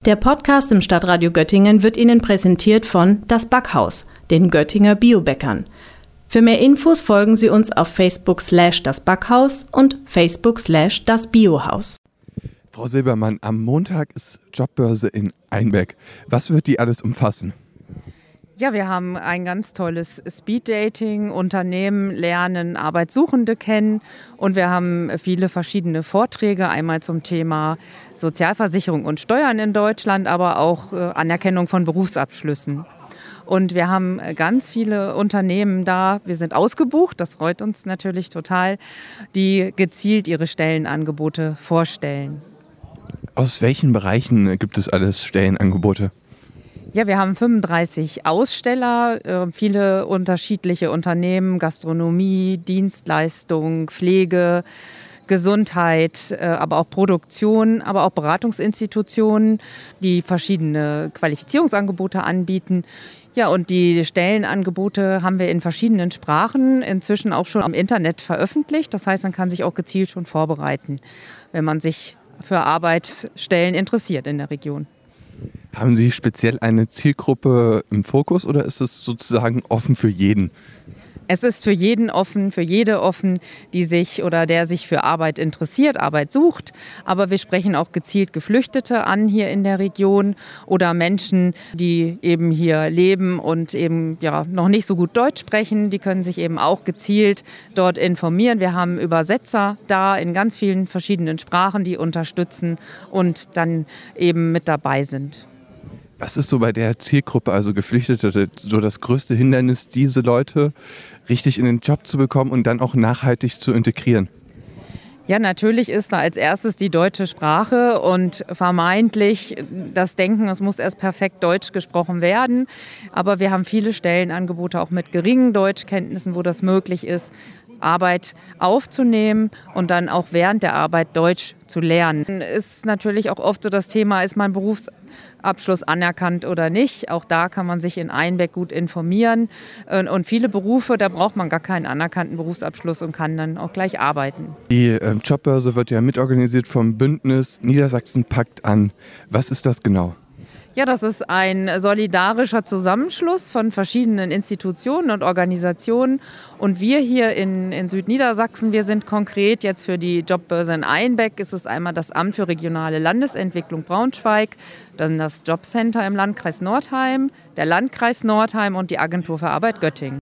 Der Podcast im Stadtradio Göttingen wird Ihnen präsentiert von Das Backhaus, den Göttinger Biobäckern. Für mehr Infos folgen Sie uns auf Facebook/Das Backhaus und Facebook/Das Biohaus. Frau Silbermann, am Montag ist Jobbörse in Einbeck. Was wird die alles umfassen? Ja, wir haben ein ganz tolles Speeddating, Unternehmen lernen Arbeitssuchende kennen und wir haben viele verschiedene Vorträge, einmal zum Thema Sozialversicherung und Steuern in Deutschland, aber auch Anerkennung von Berufsabschlüssen. Und wir haben ganz viele Unternehmen da, wir sind ausgebucht, das freut uns natürlich total, die gezielt ihre Stellenangebote vorstellen. Aus welchen Bereichen gibt es alles Stellenangebote? Ja, wir haben 35 Aussteller, viele unterschiedliche Unternehmen, Gastronomie, Dienstleistung, Pflege, Gesundheit, aber auch Produktion, aber auch Beratungsinstitutionen, die verschiedene Qualifizierungsangebote anbieten. Ja, und die Stellenangebote haben wir in verschiedenen Sprachen inzwischen auch schon am Internet veröffentlicht. Das heißt, man kann sich auch gezielt schon vorbereiten, wenn man sich für Arbeitsstellen interessiert in der Region. Haben Sie speziell eine Zielgruppe im Fokus oder ist es sozusagen offen für jeden? Es ist für jeden offen, für jede offen, die sich oder der sich für Arbeit interessiert, Arbeit sucht. Aber wir sprechen auch gezielt Geflüchtete an hier in der Region oder Menschen, die eben hier leben und eben ja noch nicht so gut Deutsch sprechen. Die können sich eben auch gezielt dort informieren. Wir haben Übersetzer da in ganz vielen verschiedenen Sprachen, die unterstützen und dann eben mit dabei sind. Was ist so bei der Zielgruppe, also Geflüchtete, so das größte Hindernis, diese Leute richtig in den Job zu bekommen und dann auch nachhaltig zu integrieren? Ja, natürlich ist da als erstes die deutsche Sprache und vermeintlich das Denken, es muss erst perfekt Deutsch gesprochen werden. Aber wir haben viele Stellenangebote auch mit geringen Deutschkenntnissen, wo das möglich ist, Arbeit aufzunehmen und dann auch während der Arbeit Deutsch zu lernen. Ist natürlich auch oft so das Thema, ist mein Berufsabschluss anerkannt oder nicht. Auch da kann man sich in Einbeck gut informieren. Und viele Berufe, da braucht man gar keinen anerkannten Berufsabschluss und kann dann auch gleich arbeiten. Die Jobbörse wird ja mitorganisiert vom Bündnis Niedersachsen packt an. Was ist das genau? Ja, das ist ein solidarischer Zusammenschluss von verschiedenen Institutionen und Organisationen. Und wir hier in Südniedersachsen, wir sind konkret jetzt für die Jobbörse in Einbeck. Es ist einmal das Amt für regionale Landesentwicklung Braunschweig, dann das Jobcenter im Landkreis Nordheim, der Landkreis Nordheim und die Agentur für Arbeit Göttingen.